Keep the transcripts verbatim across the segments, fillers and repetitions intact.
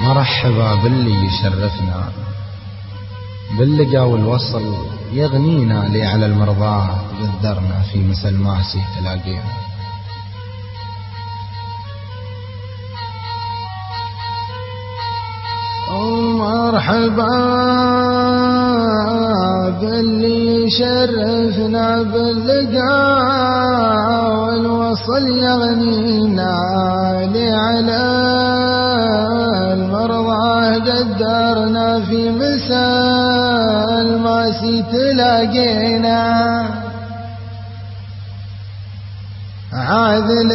مرحبا باللي يشرفنا باللقا والوصل يغنينا لي على المرضى قدرنا في مثل ماسي تلاقينا. مرحبا باللي يشرفنا باللقا والوصل يغنينا لي على المرضى قدرنا في مثل ماسي تلاقينا. عاذل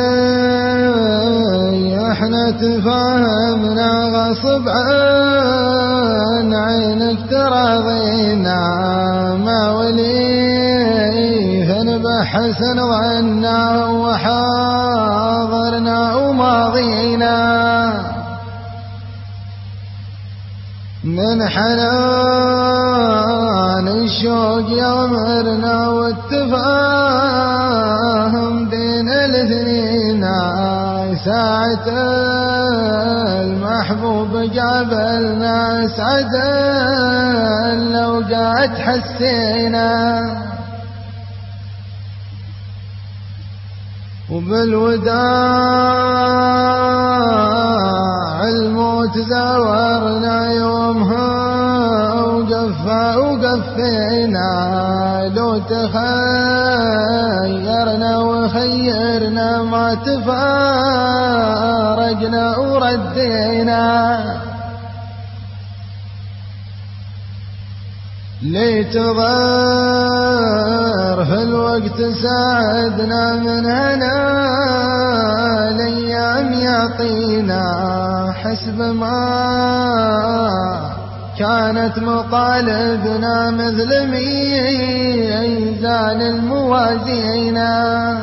احنا تفاهمنا غصب عن عينك تراضينا ما ولي فنبحسن ظنا وحاضرنا وماضينا من حنان الشوق يغمرنا والتفاهم بين الاثنين ساعة المحبوب قابلنا سعدا لو قد حسينا وبالوداع الموت زاورنا يومها وقفا وقفينا لو تخيرنا وخيرنا ما تفارقنا وردينا ليتظهر في الوقت ساعدنا من هنا الايام يعطينا حسب ما كانت مطالبنا مثل ميزان الموازينا.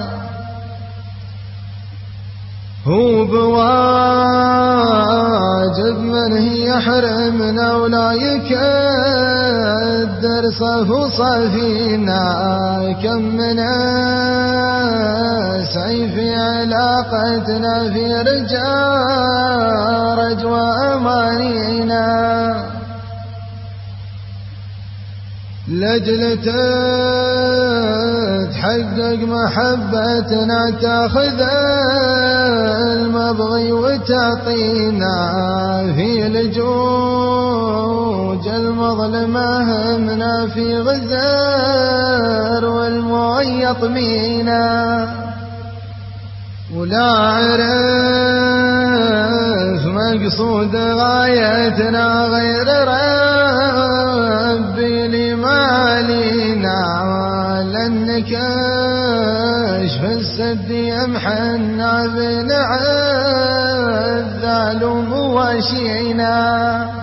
هو بواجب من هي يحرمنا ولا يكدر صف صفينا كم من سعي في علاقتنا في رجارج وأمانينا لجل تتحقق محبتنا تاخذ المبغي وتعطينا في لجوج المظلمة همنا في غزار والموي يطمينا ولا عرف مقصود غايتنا غير ربي لما علينا لأنك كشف السد يمحنا بنعذ ظالم واشينا.